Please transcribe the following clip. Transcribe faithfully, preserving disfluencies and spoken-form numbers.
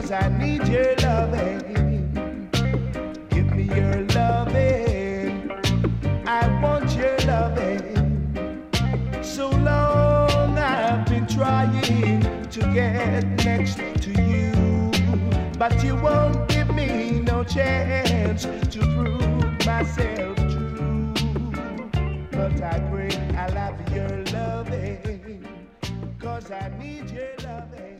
'cause I need your loving. Give me your loving. I want your loving. So long I've been trying to get next to you, but you won't give me no chance to prove myself true. But I pray I'll have your loving, 'cause I need your loving.